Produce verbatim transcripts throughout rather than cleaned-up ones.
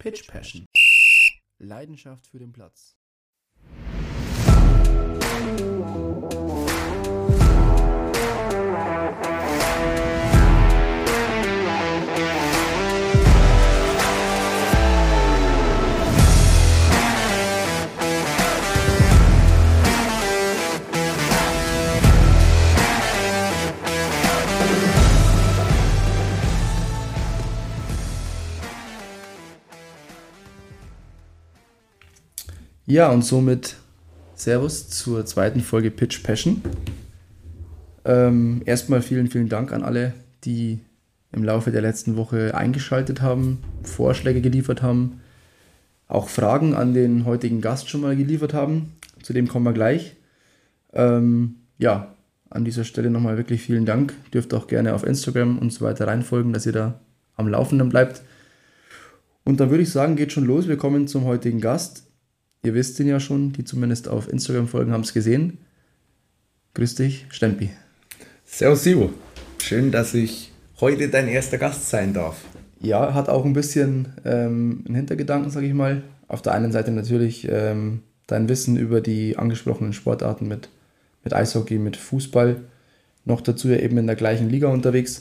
Pitch Passion. Leidenschaft für den Platz. Ja, und somit Servus zur zweiten Folge Pitch Passion. Ähm, erstmal vielen, vielen Dank an alle, die im Laufe der letzten Woche eingeschaltet haben, Vorschläge geliefert haben, auch Fragen an den heutigen Gast schon mal geliefert haben. Zu dem kommen wir gleich. Ähm, ja, an dieser Stelle nochmal wirklich vielen Dank. Dürft auch gerne auf Instagram und so weiter reinfolgen, dass ihr da am Laufenden bleibt. Und dann würde ich sagen, geht schon los. Wir kommen zum heutigen Gast. Ihr wisst ihn ja schon, die zumindest auf Instagram folgen, haben es gesehen. Grüß dich, Stempi. Servus, Sivo. Schön, dass ich heute dein erster Gast sein darf. Ja, hat auch ein bisschen ähm, einen Hintergedanken, sage ich mal. Auf der einen Seite natürlich ähm, dein Wissen über die angesprochenen Sportarten mit, mit Eishockey, mit Fußball. Noch dazu ja eben in der gleichen Liga unterwegs.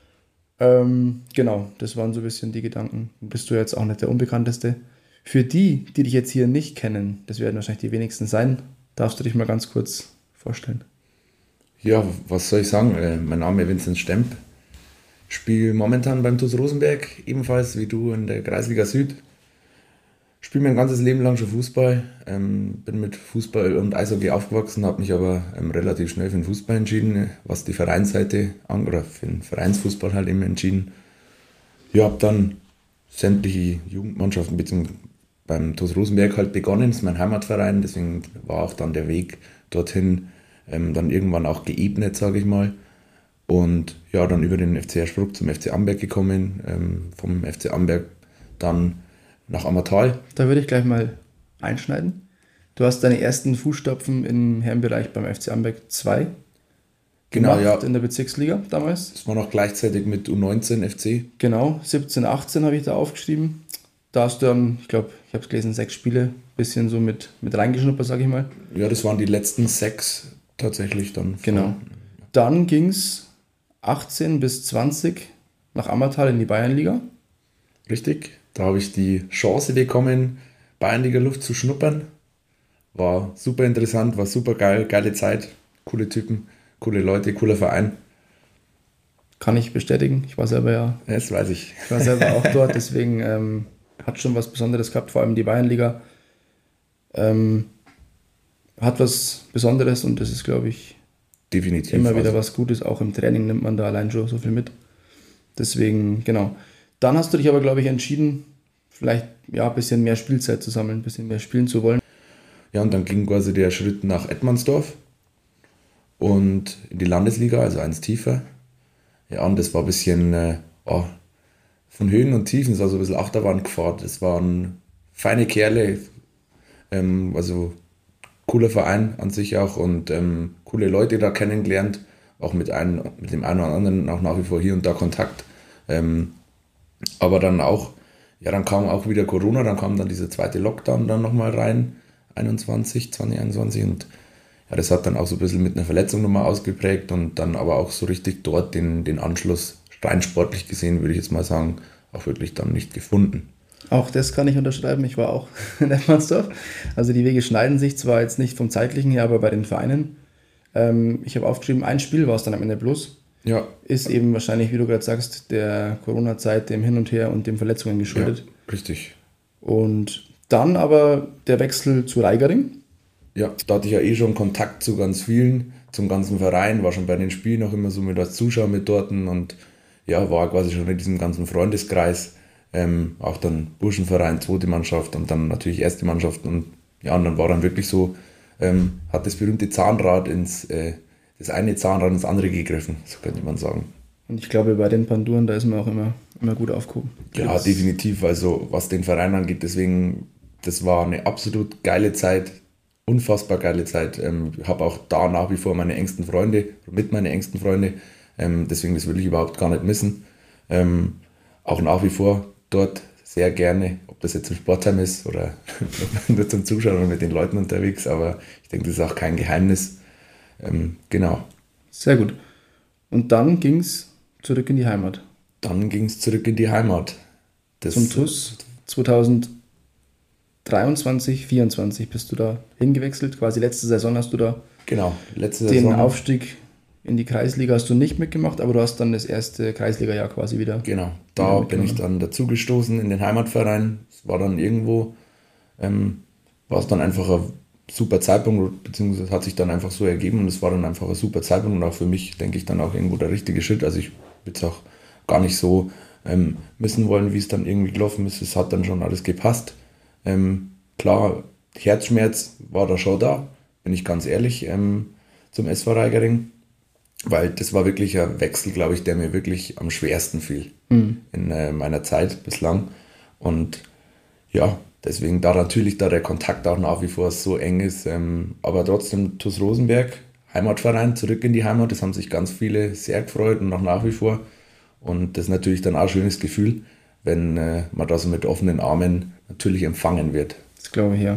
Ähm, genau, das waren so ein bisschen die Gedanken. Bist du jetzt auch nicht der Unbekannteste. Für die, die dich jetzt hier nicht kennen, das werden wahrscheinlich die wenigsten sein, darfst du dich mal ganz kurz vorstellen. Ja, was soll ich sagen? Äh, mein Name ist Vincent Stemp. Spiele momentan beim T U S Rosenberg, ebenfalls wie du in der Kreisliga Süd. Spiele mein ganzes Leben lang schon Fußball. Ähm, bin mit Fußball und Eishockey aufgewachsen, habe mich aber ähm, relativ schnell für den Fußball entschieden, was die Vereinsseite an, oder für den Vereinsfußball halt eben entschieden. Ja, habe dann sämtliche Jugendmannschaften beziehungsweise beim T U S Rosenberg halt begonnen, das ist mein Heimatverein, deswegen war auch dann der Weg dorthin ähm, dann irgendwann auch geebnet, sage ich mal. Und ja, dann über den F C Hersbruck zum F C Amberg gekommen, ähm, vom F C Amberg dann nach Ammertal. Da würde ich gleich mal einschneiden. Du hast deine ersten Fußstapfen im Herrenbereich beim F C Amberg zwei Genau, gemacht, ja. In der Bezirksliga damals. Das war noch gleichzeitig mit U neunzehn F C. Genau, siebzehn, achtzehn habe ich da aufgeschrieben. Da hast du dann, ich glaube, ich habe es gelesen, sechs Spiele, bisschen so mit, mit reingeschnuppert, sage ich mal. Ja, das waren die letzten sechs tatsächlich dann. Genau. Dann ging es achtzehn bis zwanzig nach Ammertal in die Bayernliga. Richtig, da habe ich die Chance bekommen, Bayernliga Luft zu schnuppern. War super interessant, war super geil, geile Zeit, coole Typen, coole Leute, cooler Verein. Kann ich bestätigen, ich war selber ja. Das weiß ich. Ich war selber auch dort, deswegen ähm, hat schon was Besonderes gehabt, vor allem die Bayernliga. Ähm, hat was Besonderes und das ist, glaube ich, definitiv immer wieder was Gutes. Auch im Training nimmt man da allein schon so viel mit. Deswegen, genau. Dann hast du dich aber, glaube ich, entschieden, vielleicht ja, ein bisschen mehr Spielzeit zu sammeln, ein bisschen mehr spielen zu wollen. Ja, und dann ging quasi der Schritt nach Edmandsdorf und in die Landesliga, also eins tiefer. Ja, und das war ein bisschen äh, oh, von Höhen und Tiefen, es war so ein bisschen Achterbahngefahren. Das waren feine Kerle, ähm, also cooler Verein an sich auch und ähm, coole Leute da kennengelernt, auch mit, einem, mit dem einen oder anderen auch nach wie vor hier und da Kontakt. Ähm, aber dann auch, ja, dann kam auch wieder Corona, dann kam dann dieser zweite Lockdown dann nochmal rein, einundzwanzig, zwanzig einundzwanzig und ja, das hat dann auch so ein bisschen mit einer Verletzung nochmal ausgeprägt und dann aber auch so richtig dort den, den Anschluss, rein sportlich gesehen, würde ich jetzt mal sagen, auch wirklich dann nicht gefunden. Auch das kann ich unterschreiben, ich war auch in Edmandsdorf. Also die Wege schneiden sich zwar jetzt nicht vom zeitlichen her, aber bei den Vereinen. Ähm, ich habe aufgeschrieben, ein Spiel war es dann am Ende bloß. Ja. Ist eben wahrscheinlich, wie du gerade sagst, der Corona-Zeit, dem Hin und Her und den Verletzungen geschuldet. Ja, richtig. Und dann aber der Wechsel zu Reigering. Ja, da hatte ich ja eh schon Kontakt zu ganz vielen, zum ganzen Verein, war schon bei den Spielen auch immer so mit als Zuschauer mit dort und ja, war quasi schon in diesem ganzen Freundeskreis, ähm, auch dann Burschenverein, zweite Mannschaft und dann natürlich erste Mannschaft und ja, und dann war dann wirklich so, ähm, hat das berühmte Zahnrad ins, äh, das eine Zahnrad ins andere gegriffen, so könnte man sagen. Und ich glaube, bei den Panduren, da ist man auch immer, immer gut aufgehoben. Ja, das definitiv, also was den Verein angeht, deswegen, das war eine absolut geile Zeit, unfassbar geile Zeit. Ich ähm, habe auch da nach wie vor meine engsten Freunde, mit meinen engsten Freunde, ähm, deswegen das will ich überhaupt gar nicht missen. Ähm, auch nach wie vor dort sehr gerne, ob das jetzt im Sportheim ist oder nur zum Zuschauen oder mit den Leuten unterwegs, aber ich denke, das ist auch kein Geheimnis. Ähm, genau. Sehr gut. Und dann ging es zurück in die Heimat. Dann ging es zurück in die Heimat. Das, Zum T U S zweitausenddreiundzwanzig, vierundzwanzig bist du da hingewechselt. Quasi letzte Saison hast du da Genau, letzte den Saison. Aufstieg in die Kreisliga hast du nicht mitgemacht, aber du hast dann das erste Kreisliga-Jahr quasi wieder. Genau, da bin ich dann dazugestoßen in den Heimatverein. Es war dann irgendwo, ähm, war es dann einfach ein super Zeitpunkt, beziehungsweise hat sich dann einfach so ergeben und es war dann einfach ein super Zeitpunkt und auch für mich, denke ich, dann auch irgendwo der richtige Schritt. Also ich würde es auch gar nicht so ähm, missen wollen, wie es dann irgendwie gelaufen ist. Es hat dann schon alles gepasst. Ähm, klar, Herzschmerz war da schon da, bin ich ganz ehrlich, ähm, zum S V Reigering. Weil das war wirklich ein Wechsel, glaube ich, der mir wirklich am schwersten fiel mhm. in äh, meiner Zeit bislang. Und ja, deswegen da natürlich da der Kontakt auch nach wie vor so eng ist. Ähm, aber trotzdem T U S Rosenberg, Heimatverein, zurück in die Heimat. Das haben sich ganz viele sehr gefreut und auch nach wie vor. Und das ist natürlich dann auch ein schönes Gefühl, wenn äh, man da so mit offenen Armen natürlich empfangen wird. Das glaube ich, ja.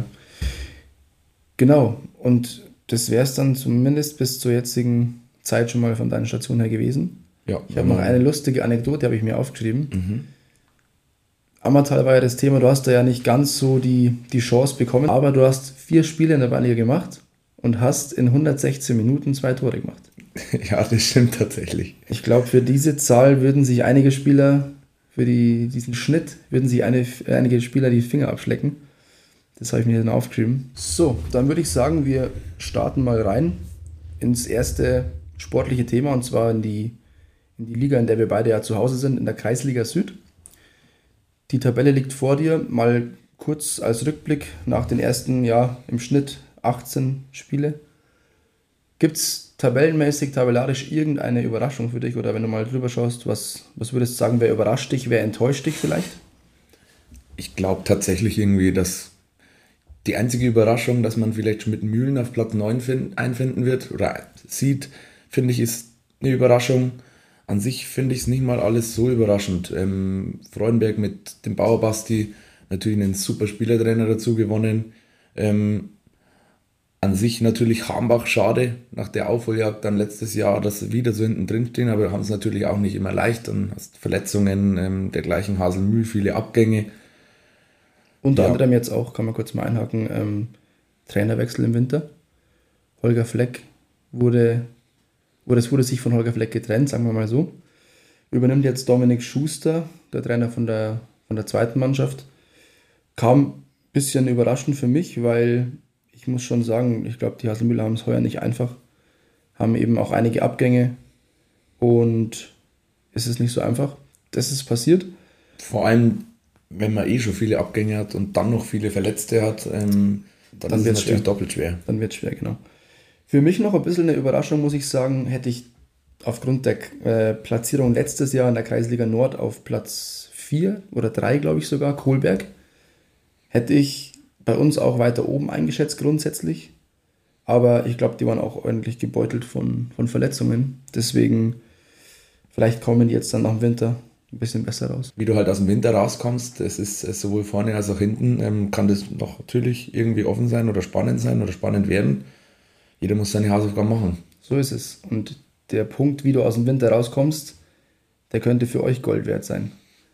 Genau. Und das wäre es dann zumindest bis zur jetzigen Zeit schon mal von deiner Station her gewesen. Ja, ich habe noch eine lustige Anekdote, habe ich mir aufgeschrieben. Mhm. Ammertal war ja das Thema, du hast da ja nicht ganz so die, die Chance bekommen, aber du hast vier Spiele in der Bayernliga gemacht und hast in hundertsechzehn Minuten zwei Tore gemacht. Ja, das stimmt tatsächlich. Ich glaube, für diese Zahl würden sich einige Spieler, für die, diesen Schnitt, würden sich eine, einige Spieler die Finger abschlecken. Das habe ich mir dann aufgeschrieben. So, dann würde ich sagen, wir starten mal rein ins erste sportliche Thema, und zwar in die, in die Liga, in der wir beide ja zu Hause sind, in der Kreisliga Süd. Die Tabelle liegt vor dir, mal kurz als Rückblick nach den ersten, ja, im Schnitt achtzehn Spiele. Gibt es tabellenmäßig, tabellarisch irgendeine Überraschung für dich, oder wenn du mal drüber schaust, was, was würdest du sagen, wer überrascht dich, wer enttäuscht dich vielleicht? Ich glaube tatsächlich irgendwie, dass die einzige Überraschung, dass man vielleicht Schmidt-Mühlen auf Platz neun find, einfinden wird oder sieht, finde ich, ist eine Überraschung. An sich finde ich es nicht mal alles so überraschend. Ähm, Freudenberg mit dem Bauer Basti, natürlich einen super Spielertrainer dazu gewonnen. Ähm, an sich natürlich Hambach, schade, nach der Aufholjagd dann letztes Jahr, dass sie wieder so hinten drin stehen, aber haben es natürlich auch nicht immer leicht. Dann hast Verletzungen, ähm, dergleichen Haselmühl, viele Abgänge. Unter ja. anderem jetzt auch, kann man kurz mal einhaken, ähm, Trainerwechsel im Winter. Holger Fleck wurde, oder es wurde sich von Holger Fleck getrennt, sagen wir mal so. Übernimmt jetzt Dominik Schuster, der Trainer von der, von der zweiten Mannschaft. Kam ein bisschen überraschend für mich, weil ich muss schon sagen, ich glaube, die Haselmüller haben es heuer nicht einfach. Haben eben auch einige Abgänge und es ist nicht so einfach. Das ist passiert. Vor allem, wenn man eh schon viele Abgänge hat und dann noch viele Verletzte hat, ähm, dann, dann wird es natürlich schwer. doppelt schwer. Dann wird es schwer, genau. Für mich noch ein bisschen eine Überraschung, muss ich sagen, hätte ich aufgrund der äh, Platzierung letztes Jahr in der Kreisliga Nord auf Platz vier oder drei, glaube ich sogar, Kohlberg, hätte ich bei uns auch weiter oben eingeschätzt grundsätzlich. Aber ich glaube, die waren auch ordentlich gebeutelt von, von Verletzungen. Deswegen, vielleicht kommen die jetzt dann nach dem Winter ein bisschen besser raus. Wie du halt aus dem Winter rauskommst, es ist sowohl vorne als auch hinten, ähm, kann das noch natürlich irgendwie offen sein oder spannend sein oder spannend werden. Jeder muss seine Hausaufgaben machen. So ist es. Und der Punkt, wie du aus dem Winter rauskommst, der könnte für euch Gold wert sein.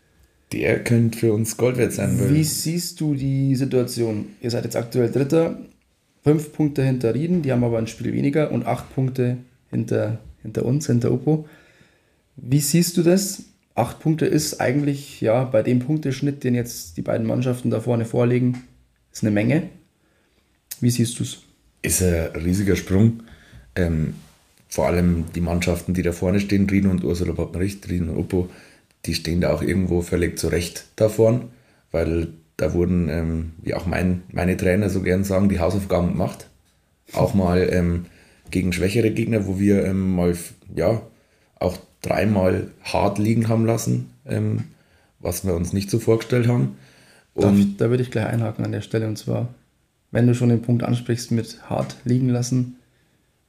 Der könnte für uns Gold wert sein. Wie siehst du die Situation? Ihr seid jetzt aktuell Dritter, fünf Punkte hinter Rieden, die haben aber ein Spiel weniger und acht Punkte hinter, hinter uns, hinter Oppo. Wie siehst du das? Acht Punkte ist eigentlich, ja, bei dem Punkteschnitt, den jetzt die beiden Mannschaften da vorne vorlegen, ist eine Menge. Wie siehst du es? Ist ein riesiger Sprung. Ähm, vor allem die Mannschaften, die da vorne stehen, Rieden und Ursula Papenricht, Rieden und Oppo, die stehen da auch irgendwo völlig zurecht da vorn, weil da wurden, ähm, wie auch mein, meine Trainer so gern sagen, die Hausaufgaben gemacht. Auch mal ähm, gegen schwächere Gegner, wo wir ähm, mal, ja, auch dreimal hart liegen haben lassen, ähm, was wir uns nicht so vorgestellt haben. Und ich, da würde ich gleich einhaken an der Stelle, und zwar, wenn du schon den Punkt ansprichst mit hart liegen lassen,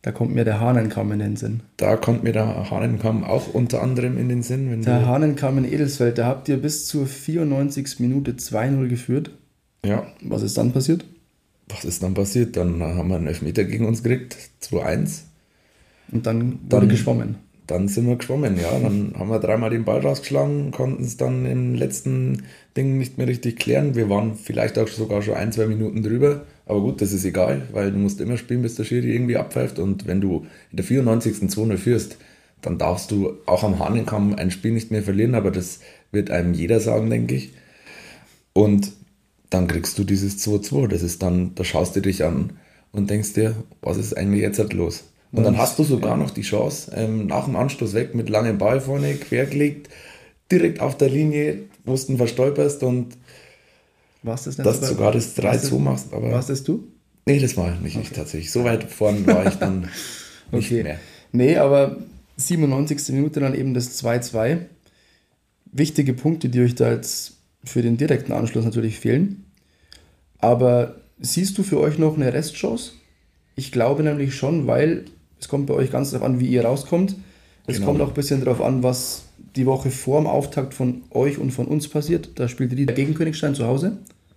Da kommt mir der Hahnenkamm in den Sinn. Da kommt mir der Hahnenkamm auch unter anderem in den Sinn. Wenn der Hahnenkamm in Edelsfeld, da habt ihr bis zur vierundneunzigsten Minute zwei null geführt. Ja. Was ist dann passiert? Was ist dann passiert? Dann haben wir einen Elfmeter gegen uns gekriegt, zwei eins. Und dann wurde dann, geschwommen. Dann sind wir geschwommen, ja. Dann haben wir dreimal den Ball rausgeschlagen, konnten es dann im letzten Ding nicht mehr richtig klären. Wir waren vielleicht auch sogar schon ein, zwei Minuten drüber. Aber gut, das ist egal, weil du musst immer spielen, bis der Schiri irgendwie abpfeift. Und wenn du in der vierundneunzigsten zwei null führst, dann darfst du auch am Hahnenkamm ein Spiel nicht mehr verlieren. Aber das wird einem jeder sagen, denke ich. Und dann kriegst du dieses zwei zwei. Das ist dann, da schaust du dich an und denkst dir, was ist eigentlich jetzt halt los? Und dann hast du sogar noch die Chance, ähm, nach dem Anstoß weg mit langem Ball vorne, quergelegt, direkt auf der Linie, wo du ihn verstolperst und war's das nicht dass du aber, sogar das drei zwei machst. Aber warst das du? Nee, das war nicht okay. Ich tatsächlich. So weit vorne war ich dann nicht okay. mehr. Nee, aber siebenundneunzigste Minute dann eben das zwei zwei. Wichtige Punkte, die euch da jetzt für den direkten Anschluss natürlich fehlen. Aber siehst du für euch noch eine Restchance? Ich glaube nämlich schon, weil es kommt bei euch ganz darauf an, wie ihr rauskommt. Es genau. kommt auch ein bisschen darauf an, was die Woche vor dem Auftakt von euch und von uns passiert. Da spielt Rieden gegen Königstein zu Hause.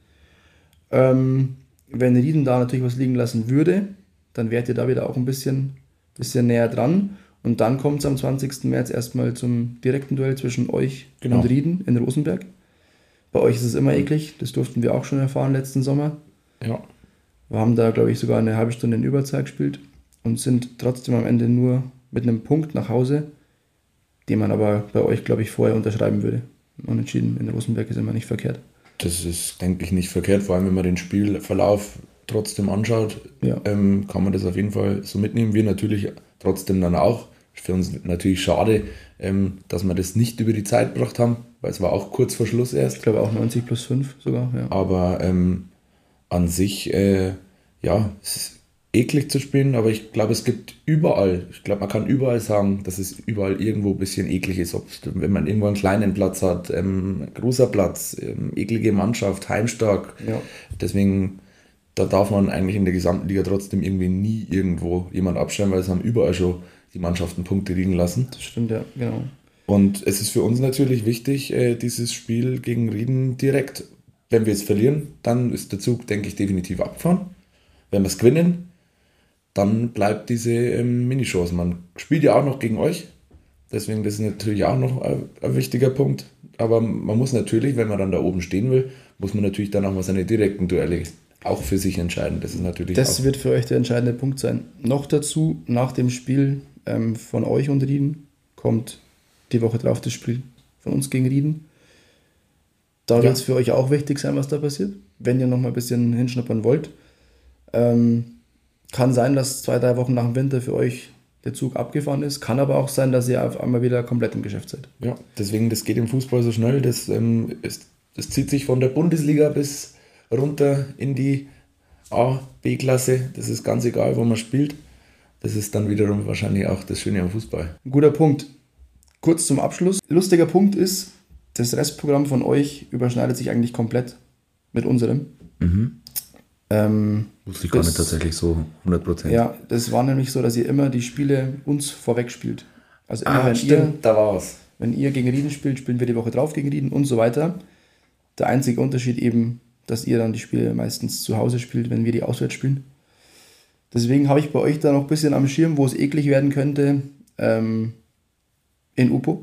Ähm, wenn Rieden da natürlich was liegen lassen würde, dann wärt ihr da wieder auch ein bisschen, bisschen näher dran. Und dann kommt es am zwanzigsten März erstmal zum direkten Duell zwischen euch genau. und Rieden in Rosenberg. Bei euch ist es immer eklig, das durften wir auch schon erfahren letzten Sommer. Ja. Wir haben da, glaube ich, sogar eine halbe Stunde in Überzahl gespielt und sind trotzdem am Ende nur mit einem Punkt nach Hause, den man aber bei euch, glaube ich, vorher unterschreiben würde. Unentschieden in Rosenberg ist immer nicht verkehrt. Das ist, denke ich, nicht verkehrt, vor allem wenn man den Spielverlauf trotzdem anschaut, ja. ähm, kann man das auf jeden Fall so mitnehmen. Wir natürlich trotzdem dann auch. Für uns natürlich schade, ähm, dass wir das nicht über die Zeit gebracht haben, weil es war auch kurz vor Schluss erst. Ich glaube auch neunzig plus fünf sogar. Ja. Aber ähm, an sich, äh, ja, es ist eklig zu spielen, aber ich glaube, es gibt überall, ich glaube, man kann überall sagen, dass es überall irgendwo ein bisschen eklig ist. Ob, wenn man irgendwo einen kleinen Platz hat, ähm, großer Platz, ähm, eklige Mannschaft, heimstark. Ja. Deswegen, da darf man eigentlich in der gesamten Liga trotzdem irgendwie nie irgendwo jemand abstellen, weil es haben überall schon die Mannschaften Punkte liegen lassen. Das stimmt, ja, genau. Und es ist für uns natürlich wichtig, äh, dieses Spiel gegen Rieden direkt. Wenn wir es verlieren, dann ist der Zug, denke ich, definitiv abgefahren. Wenn wir es gewinnen, dann bleibt diese ähm, Mini-Chance. Man spielt ja auch noch gegen euch, deswegen das ist natürlich auch noch ein, ein wichtiger Punkt. Aber man muss natürlich, wenn man dann da oben stehen will, muss man natürlich dann auch mal seine direkten Duelle auch für sich entscheiden. Das ist natürlich Das auch wird für euch der entscheidende Punkt sein. Noch dazu, nach dem Spiel ähm, von euch und Rieden kommt die Woche drauf das Spiel von uns gegen Rieden. Da ja. wird es für euch auch wichtig sein, was da passiert, wenn ihr noch mal ein bisschen hinschnuppern wollt. Ähm, kann sein, dass zwei, drei Wochen nach dem Winter für euch der Zug abgefahren ist. Kann aber auch sein, dass ihr auf einmal wieder komplett im Geschäft seid. Ja, deswegen, das geht im Fußball so schnell. Das, ähm, ist, das zieht sich von der Bundesliga bis runter in die A, B-Klasse. Das ist ganz egal, wo man spielt. Das ist dann wiederum wahrscheinlich auch das Schöne am Fußball. Guter Punkt. Kurz zum Abschluss. Lustiger Punkt ist, das Restprogramm von euch überschneidet sich eigentlich komplett mit unserem. Mhm. Ähm, Wusste ich gar nicht tatsächlich so hundert Prozent. Ja, das war nämlich so, dass ihr immer die Spiele uns vorweg spielt. Also immer, ah, wenn stimmt, ihr, da war's. Wenn ihr gegen Rieden spielt, spielen wir die Woche drauf gegen Rieden und so weiter. Der einzige Unterschied eben, dass ihr dann die Spiele meistens zu Hause spielt, wenn wir die auswärts spielen. Deswegen habe ich bei euch da noch ein bisschen am Schirm, wo es eklig werden könnte. Ähm, in Upo.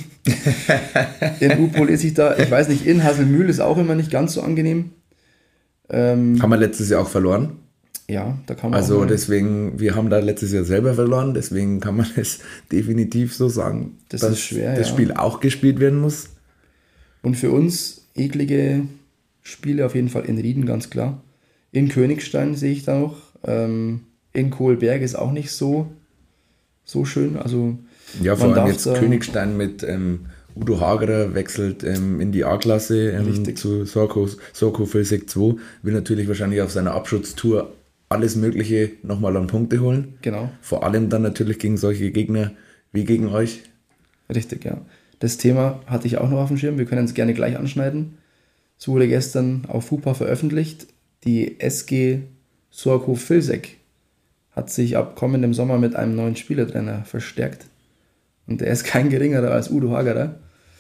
in Upo lese ich da, ich weiß nicht, in Hasselmühl ist auch immer nicht ganz so angenehm. Ähm, haben wir letztes Jahr auch verloren. Ja, da kann man Also auch deswegen, wir haben da letztes Jahr selber verloren, deswegen kann man es definitiv so sagen, das dass ist schwer, das ja. Spiel auch gespielt werden muss. Und für uns eklige Spiele auf jeden Fall in Rieden, ganz klar. In Königstein sehe ich da noch. Ähm, in Kohlberg ist auch nicht so, so schön. Also ja, vor allem jetzt Königstein mit ähm, Udo Hagerer wechselt ähm, in die A-Klasse ähm, zu Sorko, Sorko Vilseck zwei, will natürlich wahrscheinlich auf seiner Abschutztour alles Mögliche nochmal an Punkte holen. Genau. Vor allem dann natürlich gegen solche Gegner wie gegen euch. Richtig, ja. Das Thema hatte ich auch noch auf dem Schirm. Wir können es gerne gleich anschneiden. Es wurde gestern auf FUPA veröffentlicht. Die S G Sorko Vilseck hat sich ab kommendem Sommer mit einem neuen Spielertrainer verstärkt. Und der ist kein geringerer als Udo Hagerer.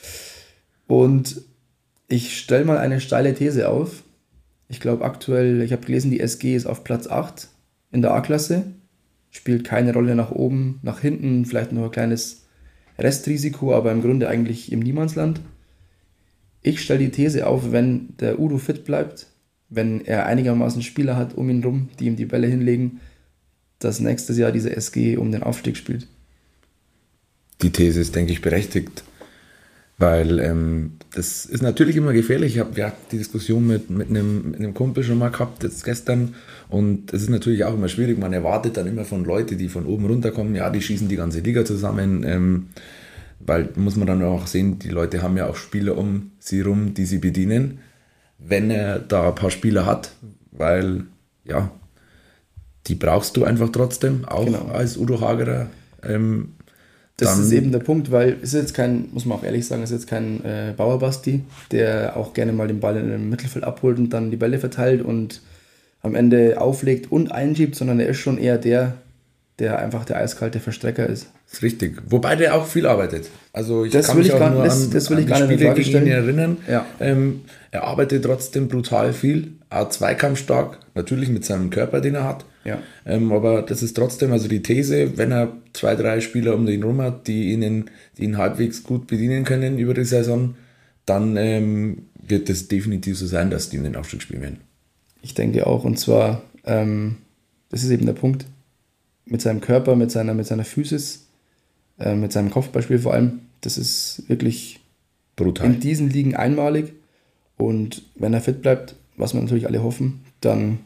Und ich stelle mal eine steile These auf. Ich glaube aktuell, ich habe gelesen, die S G ist auf Platz acht in der A-Klasse. Spielt keine Rolle nach oben, nach hinten, vielleicht noch ein kleines Restrisiko, aber im Grunde eigentlich im Niemandsland. Ich stelle die These auf, wenn der Udo fit bleibt, wenn er einigermaßen Spieler hat um ihn rum, die ihm die Bälle hinlegen, dass nächstes Jahr diese S G um den Aufstieg spielt. Die These ist, denke ich, berechtigt, weil ähm, das ist natürlich immer gefährlich. Ich habe ja die Diskussion mit, mit, einem, mit einem Kumpel schon mal gehabt, jetzt gestern, und es ist natürlich auch immer schwierig. Man erwartet dann immer von Leuten, die von oben runterkommen, ja, die schießen die ganze Liga zusammen, ähm, weil muss man dann auch sehen, die Leute haben ja auch Spieler um sie rum, die sie bedienen, wenn er da ein paar Spieler hat, weil, ja, die brauchst du einfach trotzdem, auch genau. Als Udo Hagerer. Ähm, das ist eben der Punkt, weil es ist jetzt kein, muss man auch ehrlich sagen, es ist jetzt kein äh, Bauerbasti, der auch gerne mal den Ball in dem Mittelfeld abholt und dann die Bälle verteilt und am Ende auflegt und einschiebt, sondern er ist schon eher der, der einfach der eiskalte Verstrecker ist. Das ist richtig. Wobei der auch viel arbeitet. Also ich das kann mich auch gar, nur das, an, das will an ich die gar nicht Spiele gegen ihn stellen. erinnern. Ja. Ähm, er arbeitet trotzdem brutal viel, auch zweikampfstark, natürlich mit seinem Körper, den er hat. Ja. Ähm, aber das ist trotzdem, also die These, wenn er zwei, drei Spieler um ihn rum hat, die ihn, die ihn halbwegs gut bedienen können über die Saison, dann ähm, wird es definitiv so sein, dass die in den Aufstieg spielen werden. Ich denke auch, und zwar, ähm, das ist eben der Punkt, mit seinem Körper, mit seiner, mit seiner Physis, äh, mit seinem Kopfballspiel vor allem, das ist wirklich brutal. In diesen Ligen einmalig, und wenn er fit bleibt, was wir natürlich alle hoffen, dann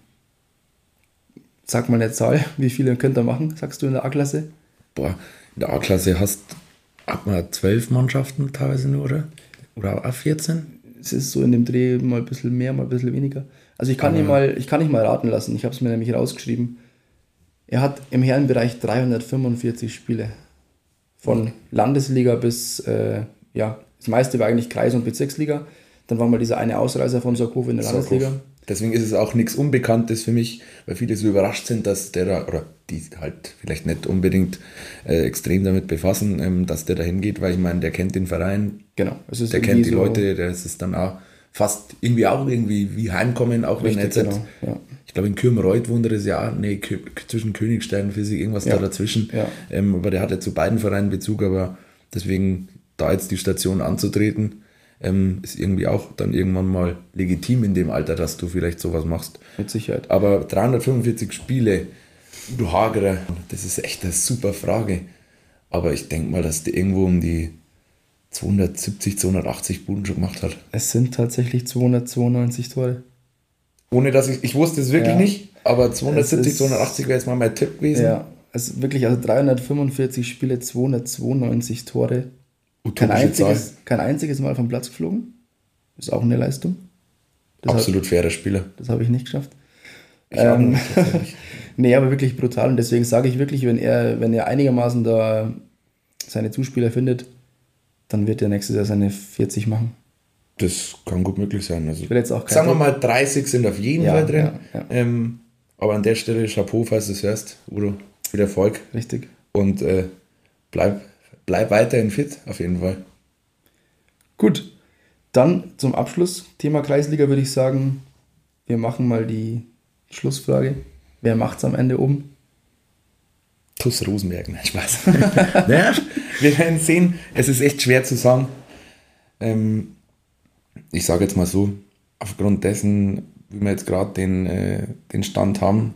sag mal eine Zahl, wie viele könnt ihr machen, sagst du in der A-Klasse? Boah, in der A-Klasse hast hat man zwölf Mannschaften teilweise nur, oder? Oder auch vierzehn? Es ist so in dem Dreh mal ein bisschen mehr, mal ein bisschen weniger. Also ich kann, nicht mal, ich kann nicht mal raten lassen, ich habe es mir nämlich rausgeschrieben. Er hat im Herrenbereich dreihundertfünfundvierzig Spiele. Von Landesliga bis, äh, ja, das meiste war eigentlich Kreis- und Bezirksliga. Dann war mal dieser eine Ausreißer von Sorkow in der Sorkow. Landesliga. Deswegen ist es auch nichts Unbekanntes für mich, weil viele so überrascht sind, dass der da, oder die halt vielleicht nicht unbedingt äh, extrem damit befassen, ähm, dass der da hingeht, weil ich meine, der kennt den Verein, genau. Es ist der kennt die so Leute, der ist es dann auch fast irgendwie auch irgendwie wie heimkommen, auch wenn er jetzt, genau, ja. Ich glaube in Kürmreuth wohnt er das Jahr, nee, Kö- zwischen Königstein, Physik, irgendwas ja. da dazwischen, ja. ähm, aber der hat ja zu beiden Vereinen Bezug, aber deswegen da jetzt die Station anzutreten, Ähm, ist irgendwie auch dann irgendwann mal legitim in dem Alter, dass du vielleicht sowas machst. Mit Sicherheit. Aber dreihundertfünfundvierzig Spiele, Udo Hagerer, das ist echt eine super Frage. Aber ich denke mal, dass der irgendwo um die zweihundertsiebzig, zweihundertachtzig Buden schon gemacht hat. Es sind tatsächlich zweihundertzweiundneunzig Tore. Ohne dass ich, ich wusste es wirklich ja. nicht, aber zweihundertsiebzig, ist, zweihundertachtzig wäre jetzt mal mein Tipp gewesen. Ja, also wirklich, also dreihundertfünfundvierzig Spiele, zweihundertzweiundneunzig Tore. Kein einziges, kein einziges Mal vom Platz geflogen. Ist auch eine Leistung. Das Absolut hab, fairer Spieler. Das habe ich nicht geschafft. Ich ähm, auch nicht, nee, aber wirklich brutal. Und deswegen sage ich wirklich, wenn er, wenn er einigermaßen da seine Zuspieler findet, dann wird er nächstes Jahr seine vierzig machen. Das kann gut möglich sein. Also, ich will jetzt auch sagen wir mal, dreißig sind auf jeden ja, Fall drin. Ja, ja. Ähm, aber an der Stelle Chapeau, falls du es hörst, Udo. Viel Erfolg. Richtig. Und äh, bleib Bleib weiterhin fit, auf jeden Fall. Gut, dann zum Abschluss, Thema Kreisliga würde ich sagen, wir machen mal die Schlussfrage. Wer macht es am Ende oben? T U S Rosenberg, nein, Spaß. naja, wir werden sehen, es ist echt schwer zu sagen. Ähm, ich sage jetzt mal so, aufgrund dessen, wie wir jetzt gerade den, äh, den Stand haben,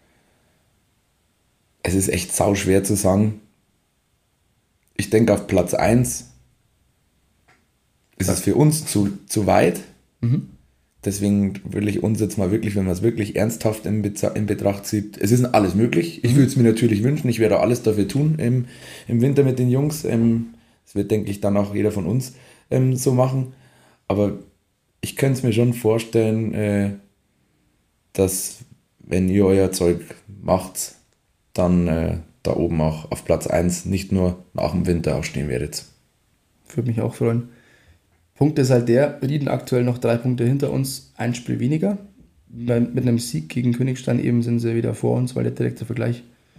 es ist echt sau schwer zu sagen. Ich denke, auf Platz eins ist es für uns zu, zu weit. Mhm. Deswegen will ich uns jetzt mal wirklich, wenn man es wirklich ernsthaft in, Be- in Betracht zieht, es ist alles möglich. Ich würde es mir natürlich wünschen, ich werde alles dafür tun im, im Winter mit den Jungs. Ähm, das wird, denke ich, dann auch jeder von uns ähm, so machen. Aber ich könnte es mir schon vorstellen, äh, dass wenn ihr euer Zeug macht, dann äh, da oben auch auf Platz eins nicht nur nach dem Winter auch stehen werdet. Würde mich auch freuen. Punkt ist halt der, Rieden aktuell noch drei Punkte hinter uns, ein Spiel weniger. Mit einem Sieg gegen Königstein eben sind sie wieder vor uns, weil der direkte Vergleich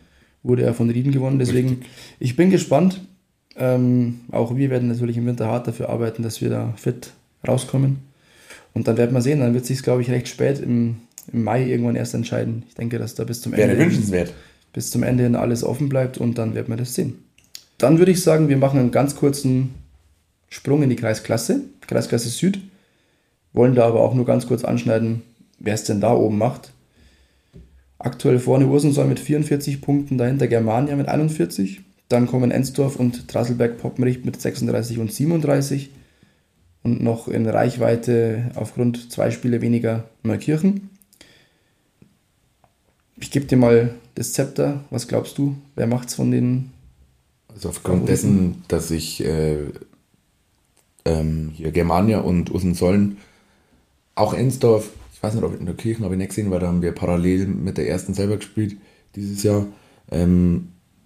wurde er von Rieden gewonnen. Deswegen, Richtig. Ich bin gespannt. Ähm, auch wir werden natürlich im Winter hart dafür arbeiten, dass wir da fit rauskommen. Und dann werden wir sehen, dann wird es sich, glaube ich, recht spät im, im Mai irgendwann erst entscheiden. Ich denke, dass da bis zum Wäre Ende wünschenswert. bis zum Ende hin alles offen bleibt und dann werden wir das sehen. Dann würde ich sagen, wir machen einen ganz kurzen Sprung in die Kreisklasse, Kreisklasse Süd. Wollen da aber auch nur ganz kurz anschneiden, wer es denn da oben macht. Aktuell vorne Ursensoll mit vierundvierzig Punkten, dahinter Germania mit einundvierzig. Dann kommen Ensdorf und Drasselberg-Poppenricht mit sechsunddreißig und siebenunddreißig. Und noch in Reichweite aufgrund zwei Spiele weniger Neukirchen. Ich gebe dir mal das Zepter. Was glaubst du? Wer macht's von den... Also aufgrund dessen, dass ich äh, ähm, hier Germania und Ursensollen, auch Ensdorf, ich weiß nicht, ob in der Kirche habe ich nicht gesehen, weil da haben wir parallel mit der ersten selber gespielt dieses Jahr. Ähm,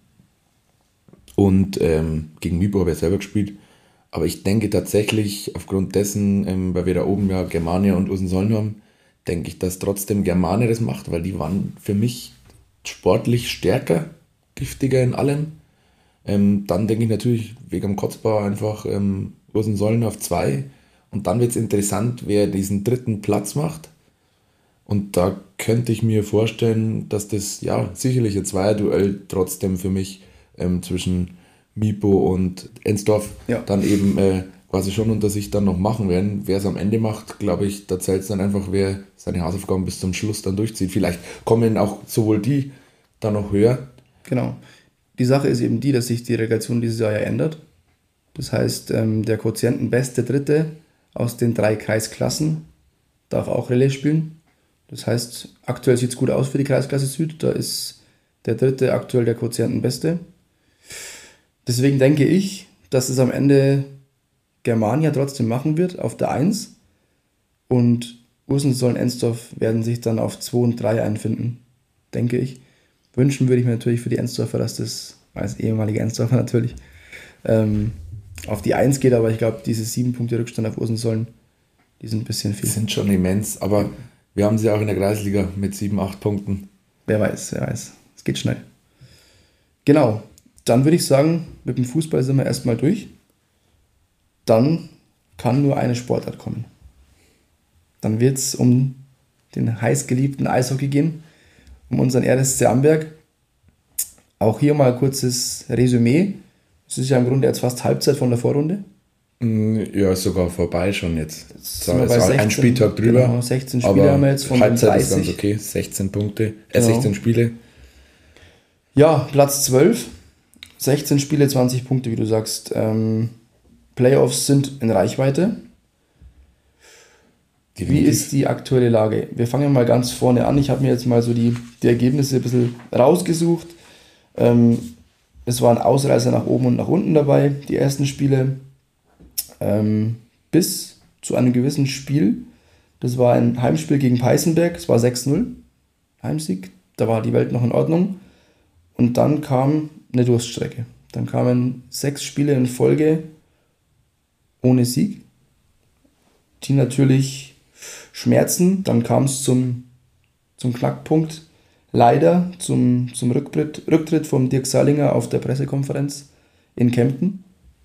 und ähm, gegen Mipo habe ich selber gespielt. Aber ich denke tatsächlich, aufgrund dessen, ähm, weil wir da oben ja Germania und Ursensollen haben, denke ich, dass trotzdem Germania das macht, weil die waren für mich sportlich stärker, giftiger in allem. Ähm, dann denke ich natürlich wegen dem Kotzbau einfach ähm, Ursensollen auf zwei. Und dann wird es interessant, wer diesen dritten Platz macht. Und da könnte ich mir vorstellen, dass das ja sicherlich ein Zweierduell trotzdem für mich ähm, zwischen Mipo und Ensdorf ja. dann eben äh, quasi schon unter sich dann noch machen werden. Wer es am Ende macht, glaube ich, da zählt es dann einfach, wer seine Hausaufgaben bis zum Schluss dann durchzieht. Vielleicht kommen auch sowohl die dann noch höher. Genau. Die Sache ist eben die, dass sich die Relegation dieses Jahr ja ändert. Das heißt, ähm, der Quotientenbeste Dritte aus den drei Kreisklassen darf auch Relais spielen. Das heißt, aktuell sieht es gut aus für die Kreisklasse Süd. Da ist der Dritte aktuell der Quotientenbeste. Deswegen denke ich, dass es am Ende Germania trotzdem machen wird auf der eins und Ursensoll und Ensdorf werden sich dann auf zwei und drei einfinden, denke ich. Wünschen würde ich mir natürlich für die Ensdorfer, dass das als ehemalige Ensdorfer natürlich ähm, auf die eins geht, aber ich glaube, diese sieben Punkte Rückstand auf Ursensollen, die sind ein bisschen viel. Die sind schon immens, aber wir haben sie auch in der Kreisliga mit sieben, acht Punkten. Wer weiß, wer weiß. Es geht schnell. Genau, dann würde ich sagen, mit dem Fußball sind wir erstmal durch. Dann kann nur eine Sportart kommen. Dann wird es um den heißgeliebten Eishockey gehen, um unseren R S C Amberg. Auch hier mal ein kurzes Resümee. Es ist ja im Grunde jetzt fast Halbzeit von der Vorrunde. Ja, ist sogar vorbei schon jetzt. Jetzt sind wir bei sechzehn, ein Spieltag drüber. Genau, sechzehn Spiele haben wir jetzt von Halbzeit dreißig. ist ganz okay, sechzehn Punkte, äh, genau. sechzehn Spiele. Ja, Platz zwölf, sechzehn Spiele, zwanzig Punkte, wie du sagst. Ähm, Playoffs sind in Reichweite. Definitiv. Wie ist die aktuelle Lage? Wir fangen mal ganz vorne an. Ich habe mir jetzt mal so die, die Ergebnisse ein bisschen rausgesucht. Ähm, es waren Ausreißer nach oben und nach unten dabei, die ersten Spiele. Ähm, bis zu einem gewissen Spiel. Das war ein Heimspiel gegen Peißenberg. Es war sechs null. Heimsieg. Da war die Welt noch in Ordnung. Und dann kam eine Durststrecke. Dann kamen sechs Spiele in Folge ohne Sieg, die natürlich schmerzen. Dann kam es zum, zum Knackpunkt, leider zum, zum Rücktritt, Rücktritt von Dirk Salinger auf der Pressekonferenz in Kempten.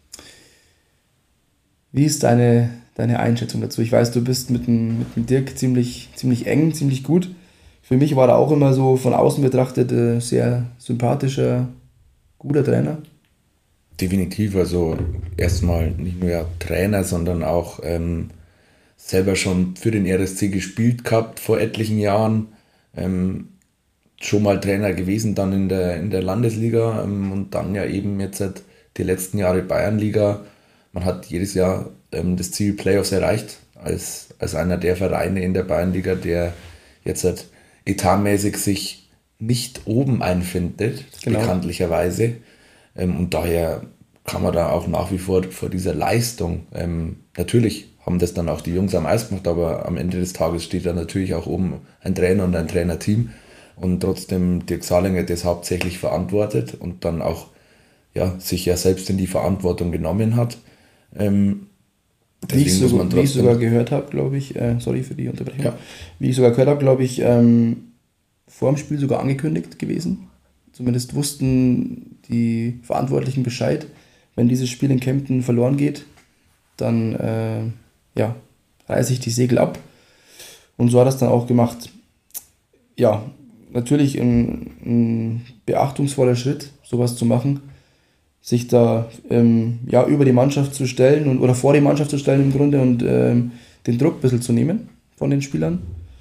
Wie ist deine, deine Einschätzung dazu? Ich weiß, du bist mit dem, mit dem Dirk ziemlich, ziemlich eng, ziemlich gut. Für mich war er auch immer so von außen betrachtet ein sehr sympathischer, guter Trainer. Definitiv, also erstmal nicht nur ja Trainer, sondern auch ähm, selber schon für den R S C gespielt gehabt vor etlichen Jahren. Ähm, schon mal Trainer gewesen, dann in der, in der Landesliga ähm, und dann ja eben jetzt seit die letzten Jahre Bayernliga. Man hat jedes Jahr ähm, das Ziel Playoffs erreicht, als, als einer der Vereine in der Bayernliga, der jetzt halt etatmäßig sich nicht oben einfindet, genau. bekanntlicherweise. Ähm, und daher kann man da auch nach wie vor vor dieser Leistung, ähm, natürlich haben das dann auch die Jungs am Eis gemacht, aber am Ende des Tages steht da natürlich auch oben ein Trainer und ein Trainerteam und trotzdem Dirk Salinger das hauptsächlich verantwortet und dann auch ja, sich ja selbst in die Verantwortung genommen hat. Ähm, wie, ich so, wie ich sogar gehört habe, glaube ich, äh, sorry für die Unterbrechung, ja. wie ich sogar gehört habe, glaube ich, ähm, vor dem Spiel sogar angekündigt gewesen, Zumindest wussten die Verantwortlichen Bescheid. Wenn dieses Spiel in Kempten verloren geht, dann äh, ja, reiße ich die Segel ab. Und so hat er es dann auch gemacht. Ja, natürlich ein, ein beachtungsvoller Schritt, sowas zu machen. Sich da ähm, ja, über die Mannschaft zu stellen und, oder vor die Mannschaft zu stellen im Grunde und ähm, den Druck ein bisschen zu nehmen von den Spielern.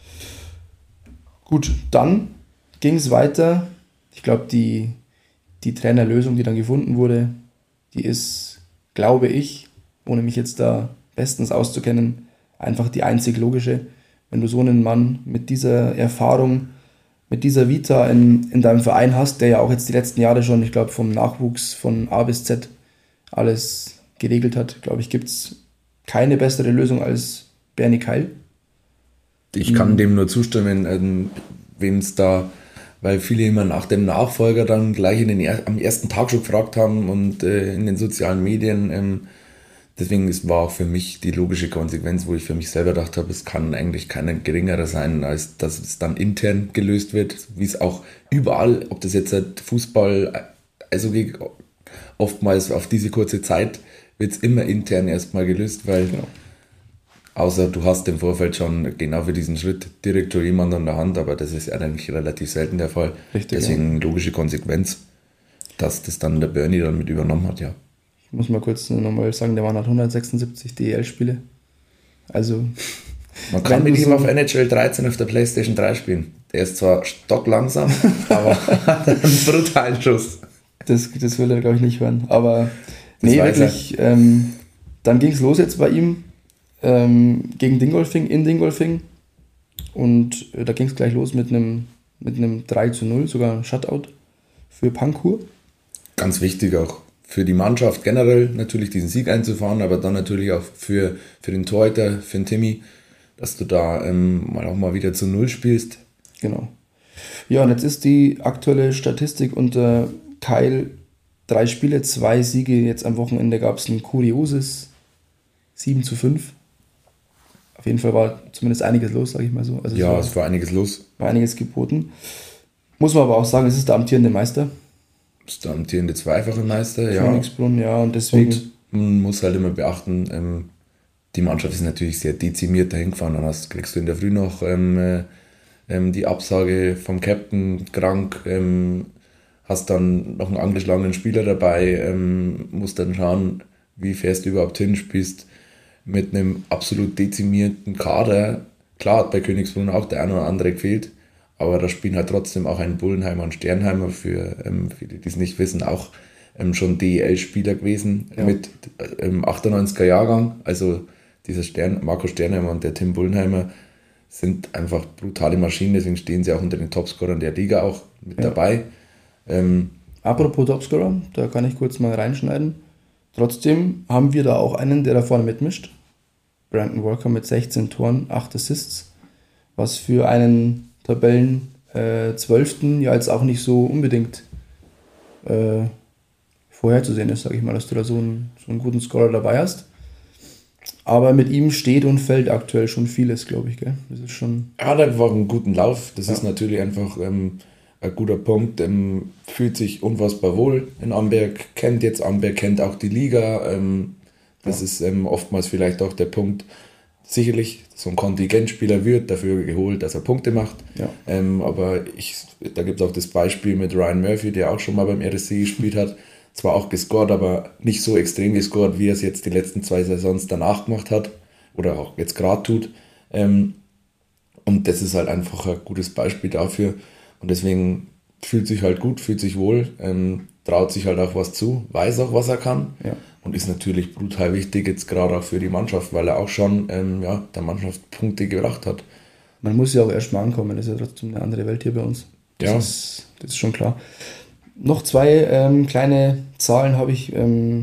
Gut, dann ging es weiter. Ich glaube, die, die Trainerlösung, die dann gefunden wurde, die ist, glaube ich, ohne mich jetzt da bestens auszukennen, einfach die einzig logische. Wenn du so einen Mann mit dieser Erfahrung, mit dieser Vita in, in deinem Verein hast, der ja auch jetzt die letzten Jahre schon, ich glaube, vom Nachwuchs von A bis Z alles geregelt hat, glaube ich, gibt es keine bessere Lösung als Bernie Keil. Ich kann mhm. dem nur zustimmen, ähm, wem es da, weil viele immer nach dem Nachfolger dann gleich in den, am ersten Tag schon gefragt haben und äh, in den sozialen Medien. Ähm, deswegen ist, war auch für mich die logische Konsequenz, wo ich für mich selber gedacht habe, es kann eigentlich keiner geringerer sein, als dass es dann intern gelöst wird, wie es auch überall, ob das jetzt halt Fußball, also oftmals auf diese kurze Zeit wird es immer intern erstmal gelöst, weil genau. Außer du hast im Vorfeld schon genau für diesen Schritt direkt schon jemanden an der Hand, aber das ist eigentlich relativ selten der Fall. Richtig, deswegen ja. Logische Konsequenz, dass das dann der Bernie dann mit übernommen hat, ja. Ich muss mal kurz nochmal sagen, der Mann hat hundertsechsundsiebzig D E L-Spiele. Also man kann mit ihm so auf N H L dreizehn auf der PlayStation drei spielen. Der ist zwar stocklangsam, aber hat einen brutalen Schuss. Das, das will er, glaube ich, nicht hören. Aber das nee, wirklich, ähm, dann ging es los jetzt bei ihm. Ähm, gegen Dingolfing, in Dingolfing. Und äh, da ging es gleich los mit einem mit einem drei zu null, sogar ein Shutout für Pankow. Ganz wichtig auch für die Mannschaft generell natürlich diesen Sieg einzufahren, aber dann natürlich auch für, für den Torhüter, für den Timmy, dass du da ähm, mal auch mal wieder zu null spielst. Genau. Ja, und jetzt ist die aktuelle Statistik unter Keil drei Spiele, zwei Siege. Jetzt am Wochenende gab es ein kurioses sieben zu fünf. Auf jeden Fall war zumindest einiges los, sage ich mal so. Also ja, es war, es war einiges los. War einiges geboten. Muss man aber auch sagen, es ist der amtierende Meister. Es ist der amtierende zweifache Meister, ja. Königsbrunn, ja, und deswegen... Und man muss halt immer beachten, ähm, die Mannschaft ist natürlich sehr dezimiert dahin gefahren. Dann hast, kriegst du in der Früh noch ähm, ähm, die Absage vom Captain, krank, ähm, hast dann noch einen angeschlagenen Spieler dabei, ähm, musst dann schauen, wie fährst du überhaupt hin, spielst mit einem absolut dezimierten Kader. Klar hat bei Königsbrunn auch der eine oder andere gefehlt, aber da spielen halt trotzdem auch ein Bullenheimer und Sternheimer, für ähm, viele, die es nicht wissen, auch ähm, schon D E L-Spieler gewesen, ja. mit ähm, achtundneunziger Jahrgang. Also dieser Stern, Marco Sternheimer und der Tim Bullenheimer sind einfach brutale Maschinen, deswegen stehen sie auch unter den Topscorern der Liga auch mit ja. dabei. Ähm, Apropos Topscorer, da kann ich kurz mal reinschneiden. Trotzdem haben wir da auch einen, der da vorne mitmischt. Brandon Walker mit sechzehn Toren, acht Assists, was für einen Tabellen äh, zwölften ja jetzt auch nicht so unbedingt äh, vorherzusehen ist, sage ich mal, dass du da so einen, so einen guten Scorer dabei hast. Aber mit ihm steht und fällt aktuell schon vieles, glaube ich. Gell? Das ist schon ja, der war einen guten Lauf. Das ja. ist natürlich einfach ähm, ein guter Punkt. Ähm, fühlt sich unfassbar wohl in Amberg, kennt jetzt Amberg, kennt auch die Liga. Ähm, das ja. ist ähm, oftmals vielleicht auch der Punkt. Sicherlich, so ein Kontingentspieler wird dafür geholt, dass er Punkte macht. Ja. Ähm, aber ich, da gibt es auch das Beispiel mit Ryan Murphy, der auch schon mal beim R S C gespielt hat. Zwar auch gescored, aber nicht so extrem gescored, wie er es jetzt die letzten zwei Saisons danach gemacht hat. Oder auch jetzt gerade tut. Ähm, und das ist halt einfach ein gutes Beispiel dafür. Und deswegen fühlt sich halt gut, fühlt sich wohl, ähm, traut sich halt auch was zu, weiß auch, was er kann. Ja. Und ist natürlich brutal wichtig, jetzt gerade auch für die Mannschaft, weil er auch schon ähm, ja, der Mannschaft Punkte gebracht hat. Man muss ja auch erstmal ankommen, das ist ja trotzdem eine andere Welt hier bei uns. Das, ja. ist, das ist schon klar. Noch zwei ähm, kleine Zahlen habe ich. Ähm,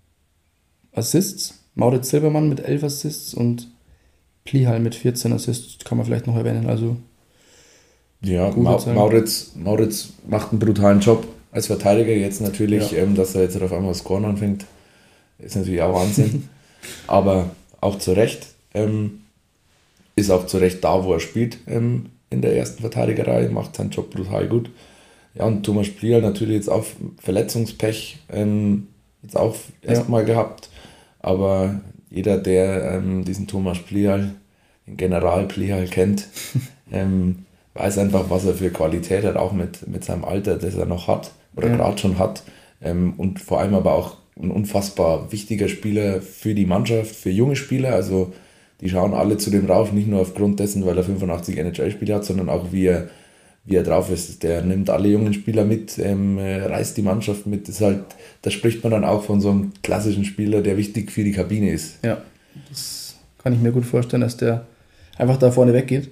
Assists. Maurits Silbermann mit elf Assists und Plihal mit vierzehn Assists, kann man vielleicht noch erwähnen. Also ja, Ma- Maurits, Maurits macht einen brutalen Job als Verteidiger. Jetzt natürlich, ja. ähm, dass er jetzt auf einmal Scoren anfängt, ist natürlich auch Wahnsinn. Aber auch zu Recht. Ähm, ist auch zu Recht da, wo er spielt, ähm, in der ersten Verteidigerreihe, macht seinen Job brutal gut. Ja, und Thomas Plial natürlich jetzt auch Verletzungspech ähm, jetzt auch erstmal ja. gehabt. Aber jeder, der ähm, diesen Thomas Plial, den General Plial kennt, ähm, weiß einfach, was er für Qualität hat, auch mit, mit seinem Alter, das er noch hat oder ja. gerade schon hat. Ähm, und vor allem aber auch ein unfassbar wichtiger Spieler für die Mannschaft, für junge Spieler. Also die schauen alle zu dem rauf, nicht nur aufgrund dessen, weil er fünfundachtzig N H L-Spiele hat, sondern auch wie er wie er drauf ist. Der nimmt alle jungen Spieler mit, ähm, reißt die Mannschaft mit. Das ist halt, da spricht man dann auch von so einem klassischen Spieler, der wichtig für die Kabine ist. Ja, das kann ich mir gut vorstellen, dass der einfach da vorne weggeht.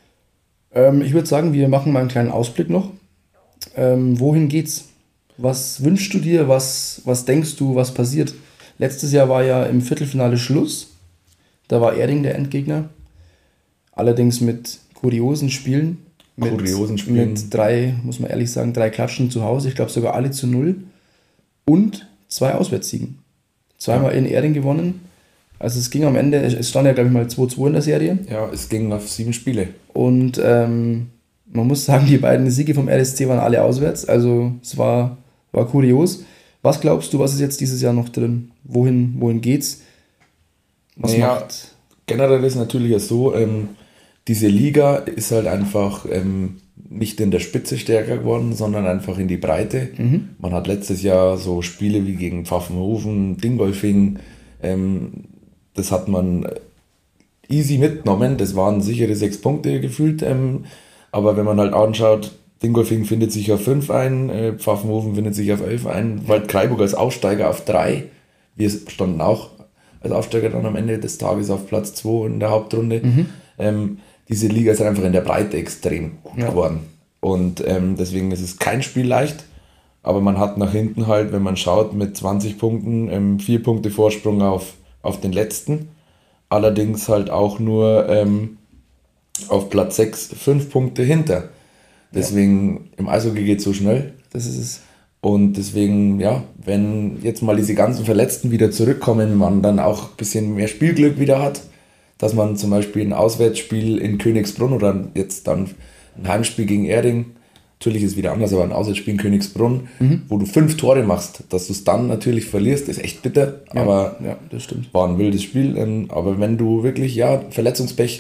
Ähm, ich würde sagen, wir machen mal einen kleinen Ausblick noch. Ähm, wohin geht's? Was wünschst du dir? Was, was denkst du, was passiert? Letztes Jahr war ja im Viertelfinale Schluss. Da war Erding der Endgegner. Allerdings mit kuriosen Spielen. Mit, kuriosen Spielen. Mit drei, muss man ehrlich sagen, drei Klatschen zu Hause. Ich glaube sogar alle zu null. Und zwei Auswärtssiegen. Zweimal ja. in Erding gewonnen. Also es ging am Ende, es stand ja glaube ich mal zwei zwei in der Serie. Ja, es ging auf sieben Spiele. Und ähm, man muss sagen, die beiden Siege vom R S C waren alle auswärts. Also es war, war kurios. Was glaubst du, was ist jetzt dieses Jahr noch drin? Wohin, wohin geht's? Was naja, macht? Generell ist natürlich ja so, ähm, diese Liga ist halt einfach ähm, nicht in der Spitze stärker geworden, sondern einfach in die Breite. Mhm. Man hat letztes Jahr so Spiele wie gegen Pfaffenhofen, Dingolfing, ähm, das hat man easy mitgenommen. Das waren sichere sechs Punkte gefühlt. Ähm, aber wenn man halt anschaut, Dingolfing findet sich auf fünf ein, äh, Pfaffenhofen findet sich auf elf ein, Waldkraiburg als Aufsteiger auf drei. Wir standen auch als Aufsteiger dann am Ende des Tages auf Platz zwei in der Hauptrunde. Mhm. Ähm, diese Liga ist einfach in der Breite extrem gut ja. geworden. Und ähm, deswegen ist es kein Spiel leicht, aber man hat nach hinten halt, wenn man schaut, mit zwanzig Punkten ähm, vier Punkte Vorsprung auf, auf den letzten. Allerdings halt auch nur ähm, auf Platz sechs fünf Punkte hinter. Deswegen ja. im Eishockey geht es so schnell. Das ist es. Und deswegen, ja, wenn jetzt mal diese ganzen Verletzten wieder zurückkommen, man dann auch ein bisschen mehr Spielglück wieder hat, dass man zum Beispiel ein Auswärtsspiel in Königsbrunn oder jetzt dann ein Heimspiel gegen Erding, natürlich ist es wieder anders, aber ein Auswärtsspiel in Königsbrunn, mhm. wo du fünf Tore machst, dass du es dann natürlich verlierst, ist echt bitter, ja, aber ja, das stimmt. War ein wildes Spiel. Ähm, aber wenn du wirklich, ja, Verletzungspech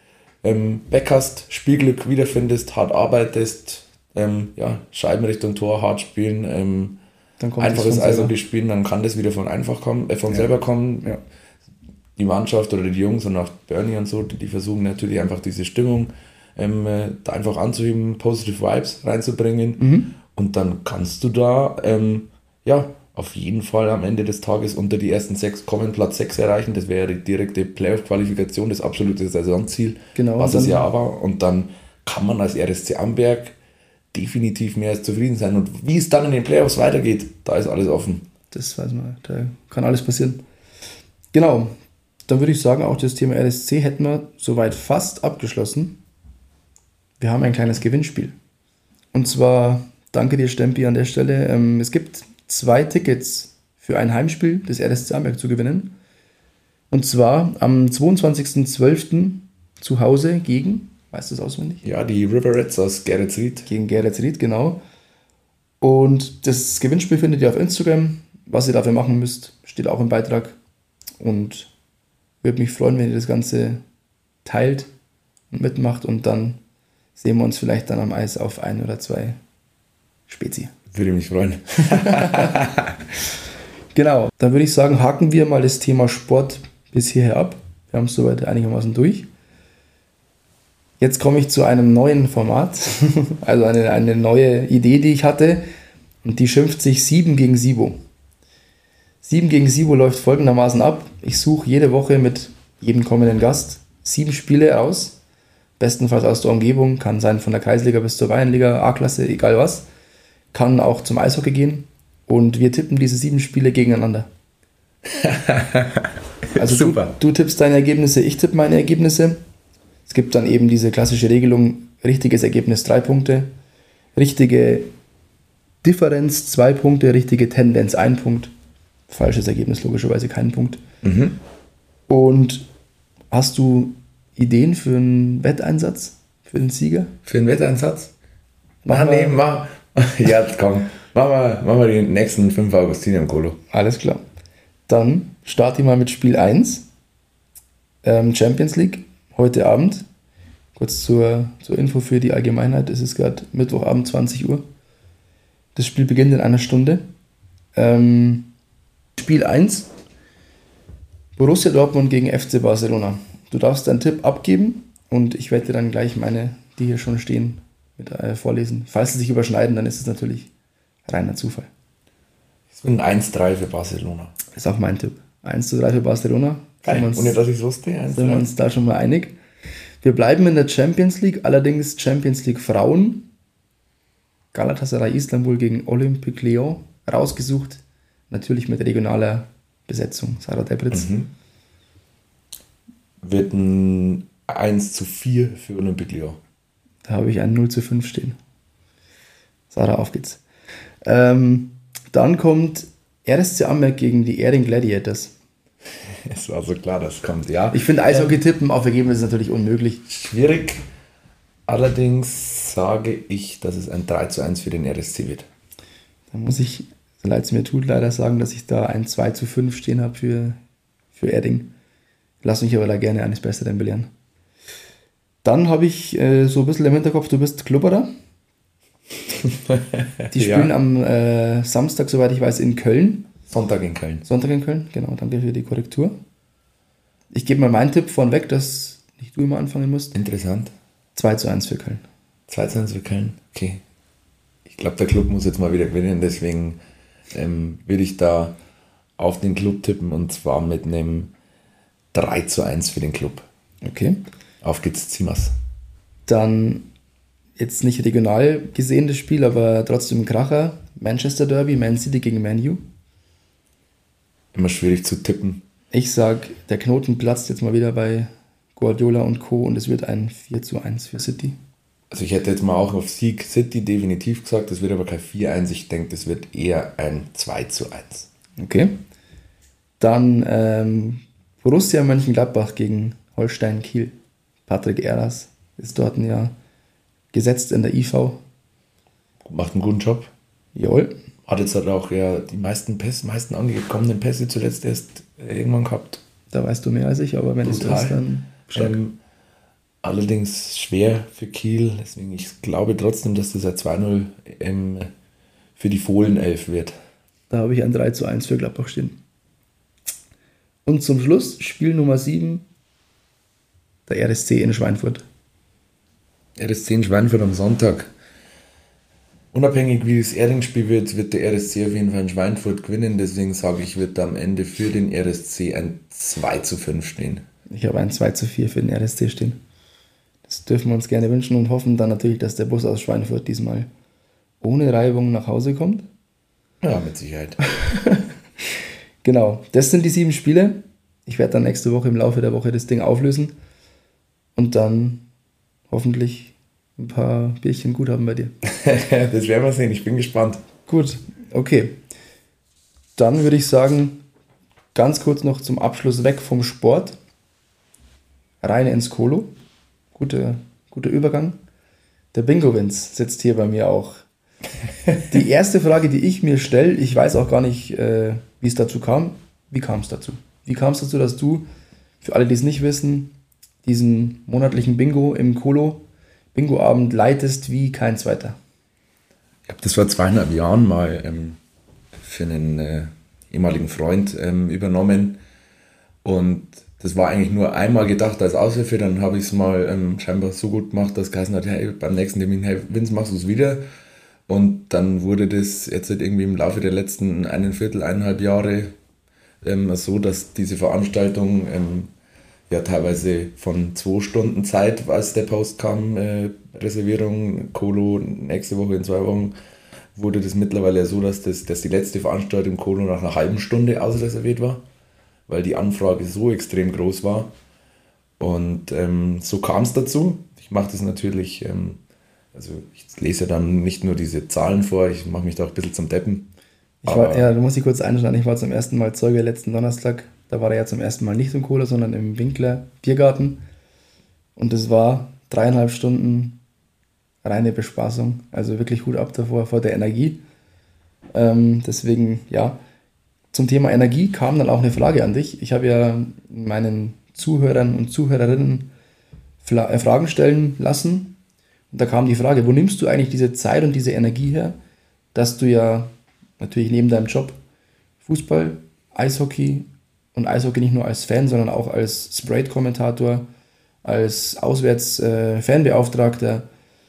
ähm, weg hast, Spielglück wiederfindest, hart arbeitest, ähm, ja, Scheiben Richtung Tor, hart spielen, ähm, einfaches Eishockey spielen, dann kann das wieder von einfach kommen, äh, von ja. selber kommen. Ja. Die Mannschaft oder die Jungs und auch Bernie und so, die, die versuchen natürlich einfach diese Stimmung ähm, da einfach anzuheben, positive Vibes reinzubringen mhm. und dann kannst du da ähm, ja auf jeden Fall am Ende des Tages unter die ersten sechs kommen, Platz sechs erreichen, das wäre die direkte Playoff-Qualifikation, das absolute Saisonziel, genau, was es ja war, und dann kann man als R S C Amberg definitiv mehr als zufrieden sein, und wie es dann in den Playoffs weitergeht, da ist alles offen. Das weiß man, da kann alles passieren. Genau. Dann würde ich sagen, auch das Thema R S C hätten wir soweit fast abgeschlossen. Wir haben ein kleines Gewinnspiel. Und zwar, danke dir Stempi an der Stelle, ähm, es gibt zwei Tickets für ein Heimspiel des R S C Amberg zu gewinnen. Und zwar am zweiundzwanzigsten zwölften zu Hause gegen, weißt du das auswendig? Ja, die Riverets aus Geretsried. Gegen Geretsried, genau. Und das Gewinnspiel findet ihr auf Instagram. Was ihr dafür machen müsst, steht auch im Beitrag. Und würde mich freuen, wenn ihr das Ganze teilt und mitmacht, und dann sehen wir uns vielleicht dann am Eis auf ein oder zwei Spezi. Würde mich freuen. Genau, dann würde ich sagen, haken wir mal das Thema Sport bis hierher ab. Wir haben es soweit einigermaßen durch. Jetzt komme ich zu einem neuen Format, also eine, eine neue Idee, die ich hatte, und die schimpft sich sieben gegen Sibo. sieben gegen Sibo läuft folgendermaßen ab. Ich suche jede Woche mit jedem kommenden Gast sieben Spiele aus. Bestenfalls aus der Umgebung. Kann sein von der Kreisliga bis zur Bayernliga, A-Klasse, egal was. Kann auch zum Eishockey gehen. Und wir tippen diese sieben Spiele gegeneinander. Also Super. Du, du tippst deine Ergebnisse, ich tippe meine Ergebnisse. Es gibt dann eben diese klassische Regelung, richtiges Ergebnis drei Punkte, richtige Differenz zwei Punkte, richtige Tendenz ein Punkt. Falsches Ergebnis logischerweise keinen Punkt. Mhm. Und hast du Ideen für einen Wetteinsatz? Für den Sieger? Für einen Wetteinsatz? Mach, nee, mach, Ja, komm. Machen wir, machen wir die nächsten fünf Augustiner im Kolo. Alles klar. Dann starte ich mal mit Spiel eins. Ähm, Champions League, heute Abend. Kurz zur, zur Info für die Allgemeinheit. Es ist gerade Mittwochabend, zwanzig Uhr. Das Spiel beginnt in einer Stunde. Ähm, Spiel eins. Borussia Dortmund gegen F C Barcelona. Du darfst deinen Tipp abgeben und ich werde dir dann gleich meine, die hier schon stehen, mit, äh, vorlesen. Falls sie sich überschneiden, dann ist es natürlich reiner Zufall. Es wird ein eins drei für Barcelona. Das ist auch mein Tipp. eins zu drei für Barcelona. Geil, Sind wir uns, ohne dass ich es wusste. sind wir uns da schon mal einig. Wir bleiben in der Champions League, allerdings Champions League Frauen. Galatasaray Istanbul gegen Olympique Lyon. Rausgesucht, natürlich mit regionaler Besetzung. Sarah Debritz. Mhm. Wird ein eins zu vier für Olympique Lyon. Da habe ich ein null zu fünf stehen. Sarah, auf geht's. Ähm, dann kommt R S C Amberg gegen die Erding Gladiators. Es war so klar, das kommt, ja. Ich finde Eishockey-Tippen auf Ergebnis ist natürlich unmöglich. Schwierig. Allerdings sage ich, dass es ein drei zu eins für den R S C wird. Da muss ich, so leid es mir tut, leider sagen, dass ich da ein zwei zu fünf stehen habe für, für Erding. Lass mich aber da gerne eines Besseren belehren. Dann habe ich äh, so ein bisschen im Hinterkopf, du bist Klubberer. Die spielen ja. am äh, Samstag, soweit ich weiß, in Köln. Sonntag in Köln. Sonntag in Köln, genau, danke für die Korrektur. Ich gebe mal meinen Tipp vorweg, dass nicht du immer anfangen musst. Interessant. zwei zu eins für Köln. zwei zu eins für Köln, okay. Ich glaube, der Club muss jetzt mal wieder gewinnen, deswegen ähm, würde ich da auf den Club tippen und zwar mit einem drei zu eins für den Club. Okay. Auf geht's, Zimas. Dann jetzt nicht regional gesehen das Spiel, aber trotzdem ein Kracher. Manchester Derby, Man City gegen Man U. Immer schwierig zu tippen. Ich sag, der Knoten platzt jetzt mal wieder bei Guardiola und Co. und es wird ein vier zu eins für City. Also ich hätte jetzt mal auch auf Sieg City definitiv gesagt, das wird aber kein vier eins, ich denke, das wird eher ein zwei zu eins. Okay. Dann ähm, Borussia Mönchengladbach gegen Holstein Kiel. Patrick Eras ist dort ein Jahr gesetzt in der I V. Macht einen guten Job. Jawohl. Hat jetzt halt auch ja die meisten Pässe, meisten angekommenen Pässe zuletzt erst irgendwann gehabt. Da weißt du mehr als ich, aber wenn es so ist, dann stark. Ähm, allerdings schwer für Kiel, deswegen ich glaube trotzdem, dass das ein zwei null ähm, für die Fohlenelf wird. Da habe ich ein drei zu eins für Gladbach stehen. Und zum Schluss Spiel Nummer sieben, der R S C in Schweinfurt. R S C in Schweinfurt am Sonntag. Unabhängig wie das Erding-Spiel wird, wird der R S C auf jeden Fall in Schweinfurt gewinnen. Deswegen sage ich, wird da am Ende für den R S C ein zwei zu fünf stehen. Ich habe ein zwei zu vier für den R S C stehen. Das dürfen wir uns gerne wünschen und hoffen dann natürlich, dass der Bus aus Schweinfurt diesmal ohne Reibung nach Hause kommt. Ja, mit Sicherheit. Genau, das sind die sieben Spiele. Ich werde dann nächste Woche im Laufe der Woche das Ding auflösen und dann hoffentlich ein paar Bierchen gut haben bei dir. Das werden wir sehen, ich bin gespannt. Gut, okay. Dann würde ich sagen, ganz kurz noch zum Abschluss weg vom Sport. Rein ins Kolo. Guter, guter Übergang. Der Bingo-Vince sitzt hier bei mir auch. Die erste Frage, die ich mir stelle, ich weiß auch gar nicht, äh, wie es dazu kam. Wie kam es dazu? Wie kam es dazu, dass du, für alle, die es nicht wissen, diesen monatlichen Bingo im Kolo Bingo-Abend leitest wie kein zweiter? Ich habe das vor zweieinhalb Jahren mal ähm, für einen äh, ehemaligen Freund ähm, übernommen und das war eigentlich nur einmal gedacht als Aushilfe, dann habe ich es mal ähm, scheinbar so gut gemacht, dass es geheißen hat, hey, beim nächsten Termin, hey Vince, machst du es wieder? Und dann wurde das jetzt halt irgendwie im Laufe der letzten einen Viertel, eineinhalb Jahre ähm, so, dass diese Veranstaltung ähm, ja teilweise von zwei Stunden Zeit, als der Post kam, äh, Reservierung, Kolo, nächste Woche in zwei Wochen, wurde das mittlerweile so, dass, das, dass die letzte Veranstaltung im Kolo nach einer halben Stunde ausreserviert war, weil die Anfrage so extrem groß war. Und ähm, so kam es dazu. Ich mache das natürlich, ähm, also ich lese dann nicht nur diese Zahlen vor, ich mache mich da auch ein bisschen zum Deppen. Ich war, ja, da muss ich kurz einschneiden, ich war zum ersten Mal Zeuge letzten Donnerstag. Da war er ja zum ersten Mal nicht im Kolo, sondern im Winkler Biergarten. Und es war dreieinhalb Stunden reine Bespaßung. Also wirklich Hut ab davor, vor der Energie. Ähm, deswegen, ja, zum Thema Energie kam dann auch eine Frage an dich. Ich habe ja meinen Zuhörern und Zuhörerinnen Fla- äh, Fragen stellen lassen. Und da kam die Frage, wo nimmst du eigentlich diese Zeit und diese Energie her, dass du ja natürlich neben deinem Job Fußball, Eishockey und Eishockey nicht nur als Fan, sondern auch als Sprite-Kommentator, als Auswärts-Fanbeauftragter,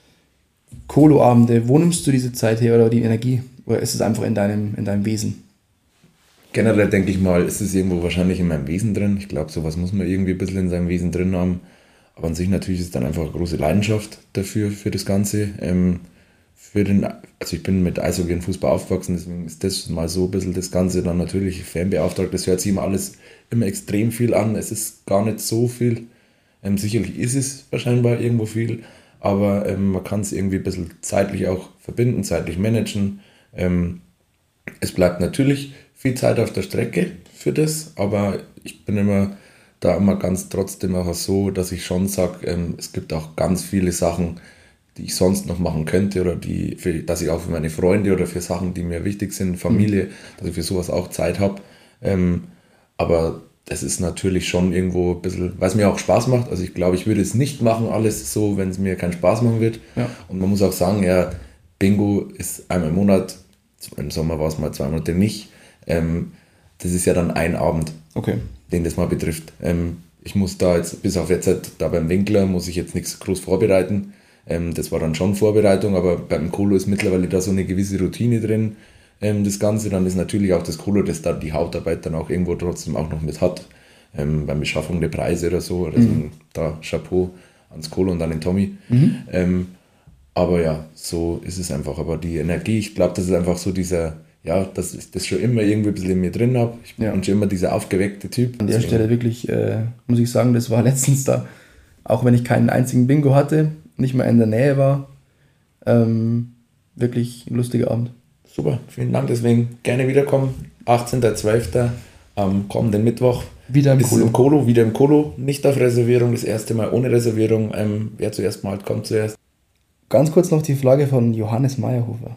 Kolo-Abende, wo nimmst du diese Zeit her oder die Energie? Oder ist es einfach in deinem, in deinem Wesen? Generell denke ich mal, ist es irgendwo wahrscheinlich in meinem Wesen drin. Ich glaube, sowas muss man irgendwie ein bisschen in seinem Wesen drin haben. Aber an sich natürlich ist es dann einfach eine große Leidenschaft dafür, für das Ganze. Ähm, für den, also ich bin mit Eishockey und Fußball aufgewachsen, deswegen ist das mal so ein bisschen das Ganze. Dann natürlich Fanbeauftragter, das hört sich immer alles immer extrem viel an. Es ist gar nicht so viel. Ähm, sicherlich ist es wahrscheinlich irgendwo viel, aber ähm, man kann es irgendwie ein bisschen zeitlich auch verbinden, zeitlich managen. Ähm, es bleibt natürlich viel Zeit auf der Strecke für das, aber ich bin immer da immer ganz trotzdem auch so, dass ich schon sage, ähm, es gibt auch ganz viele Sachen, die ich sonst noch machen könnte oder die, für, dass ich auch für meine Freunde oder für Sachen, die mir wichtig sind, Familie, mhm. dass ich für sowas auch Zeit habe. Ähm, aber das ist natürlich schon irgendwo ein bisschen, weil es mir auch Spaß macht. Also ich glaube, ich würde es nicht machen, alles so, wenn es mir keinen Spaß machen wird. Ja. Und man muss auch sagen, ja, Bingo ist einmal im Monat, im Sommer war es mal zwei Monate nicht. Ähm, das ist ja dann ein Abend, okay. den das mal betrifft. Ähm, ich muss da jetzt, bis auf jetzt, da beim Winkler, muss ich jetzt nichts groß vorbereiten. Ähm, das war dann schon Vorbereitung, aber beim Kolo ist mittlerweile da so eine gewisse Routine drin. Ähm, das Ganze, dann ist natürlich auch das Kolo, das da die Hauptarbeit dann auch irgendwo trotzdem auch noch mit hat. Ähm, beim Beschaffung der Preise oder so. Also mhm. da Chapeau ans Kolo und an den Tommy. Mhm. Ähm, aber ja, so ist es einfach. Aber die Energie, ich glaube, das ist einfach so dieser, ja, dass ich das schon immer irgendwie ein bisschen in mir drin habe. Ich bin ja. schon immer dieser aufgeweckte Typ. An der Deswegen. Stelle wirklich, äh, muss ich sagen, das war letztens da, auch wenn ich keinen einzigen Bingo hatte, nicht mal in der Nähe war, ähm, wirklich ein lustiger Abend. Super, vielen Dank. Deswegen gerne wiederkommen. achtzehnter zwölfter am kommenden Mittwoch. Wieder im Kolo. im Kolo. Wieder im Kolo. Nicht auf Reservierung, das erste Mal ohne Reservierung. Ähm, wer zuerst mal kommt zuerst. Ganz kurz noch die Frage von Johannes Meyerhofer.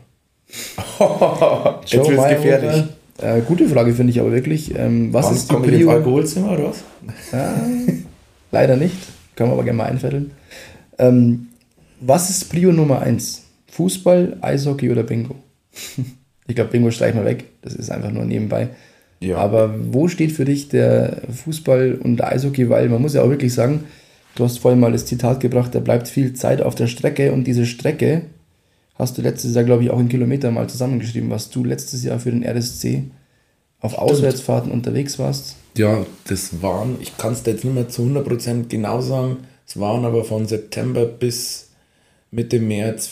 Jetzt wird es gefährlich. Äh, gute Frage finde ich aber wirklich. Ähm, was Wann ist die kommen wir ins Alkoholzimmer oder was? Äh, leider nicht. Können wir aber gerne mal einfädeln. Ähm, was ist Prio Nummer eins? Fußball, Eishockey oder Bingo? Ich glaube, Bingo streichen wir weg. Das ist einfach nur nebenbei. Ja. Aber wo steht für dich der Fußball und der Eishockey? Weil man muss ja auch wirklich sagen, du hast vorhin mal das Zitat gebracht, da bleibt viel Zeit auf der Strecke und diese Strecke hast du letztes Jahr, glaube ich, auch in Kilometern mal zusammengeschrieben, was du letztes Jahr für den R S C auf Stimmt. Auswärtsfahrten unterwegs warst. Ja, das waren, ich kann es jetzt nicht mehr zu hundert Prozent genau sagen, es waren aber von September bis Mitte März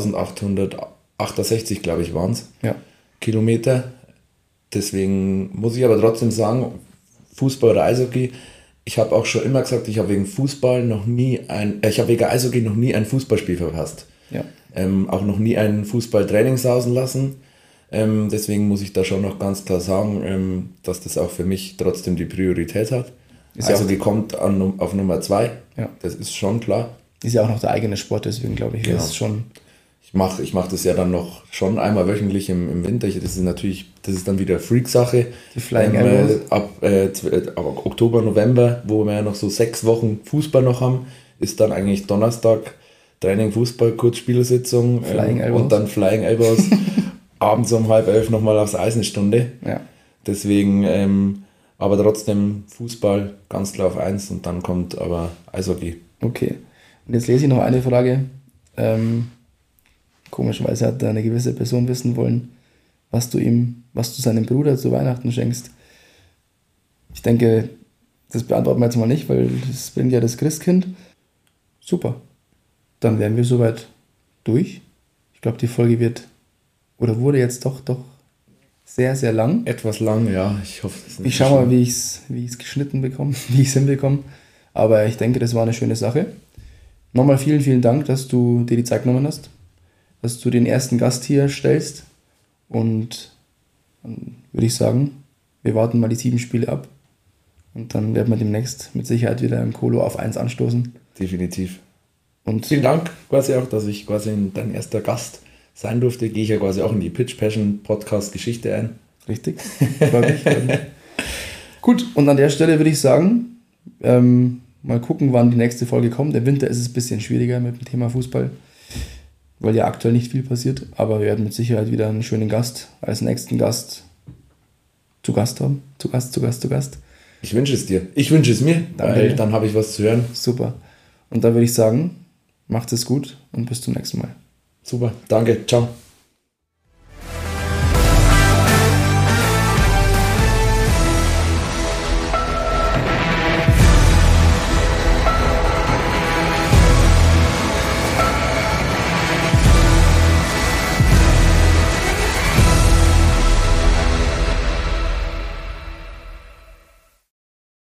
viertausendachthundertachtundsechzig, glaube ich, waren es, ja. Kilometer. Deswegen muss ich aber trotzdem sagen, Fußball oder Eishockey, ich habe auch schon immer gesagt, ich habe wegen Fußball noch nie ein, äh, ich habe wegen Eishockey noch nie ein Fußballspiel verpasst. Ja. Ähm, auch noch nie ein Fußballtraining sausen lassen. Ähm, deswegen muss ich da schon noch ganz klar sagen, ähm, dass das auch für mich trotzdem die Priorität hat. Ist Eishockey ja kommt an, auf Nummer zwei, ja. Das ist schon klar. Ist ja auch noch der eigene Sport, deswegen glaube ich, genau. Das ist schon... Ich mache ich mach das ja dann noch schon einmal wöchentlich im, im Winter. Das ist natürlich, das ist dann wieder Freak-Sache. Die Flying ähm, Elbows. Ab, äh, ab Oktober, November, wo wir ja noch so sechs Wochen Fußball noch haben, ist dann eigentlich Donnerstag Training, Fußball, Kurzspielsitzung Flying ähm, Elbows. Und dann Flying Elbows. Abends um halb elf nochmal aufs Eis eine Stunde. Ja. Deswegen, ähm, aber trotzdem Fußball ganz klar auf eins und dann kommt aber Eishockey. Okay. Und jetzt lese ich noch eine Frage. Ähm, Komischerweise hat da eine gewisse Person wissen wollen, was du ihm, was du seinem Bruder zu Weihnachten schenkst. Ich denke, das beantworten wir jetzt mal nicht, weil das bringt ja das Christkind. Super. Dann wären wir soweit durch. Ich glaube, die Folge wird oder wurde jetzt doch doch sehr, sehr lang. Etwas lang, ja. Ich hoffe, es ist nicht Ich schaue mal, wie ich es wie ich's geschnitten bekomme, wie ich es hinbekomme. Aber ich denke, das war eine schöne Sache. Nochmal vielen, vielen Dank, dass du dir die Zeit genommen hast, dass du den ersten Gast hier stellst. Und dann würde ich sagen, wir warten mal die sieben Spiele ab. Und dann werden wir demnächst mit Sicherheit wieder im Kolo auf eins anstoßen. Definitiv. Und vielen Dank quasi auch, dass ich quasi dein erster Gast sein durfte. Gehe ich ja quasi auch in die Pitch Passion Podcast Geschichte ein. Richtig. Freut mich, freut mich. Gut, und an der Stelle würde ich sagen, ähm, mal gucken, wann die nächste Folge kommt. Im Winter ist es ein bisschen schwieriger mit dem Thema Fußball, weil ja aktuell nicht viel passiert. Aber wir werden mit Sicherheit wieder einen schönen Gast als nächsten Gast zu Gast haben. Zu Gast, zu Gast, zu Gast. Ich wünsche es dir. Ich wünsche es mir, Danke. weil dann habe ich was zu hören. Super. Und da würde ich sagen, macht es gut und bis zum nächsten Mal. Super, danke, ciao.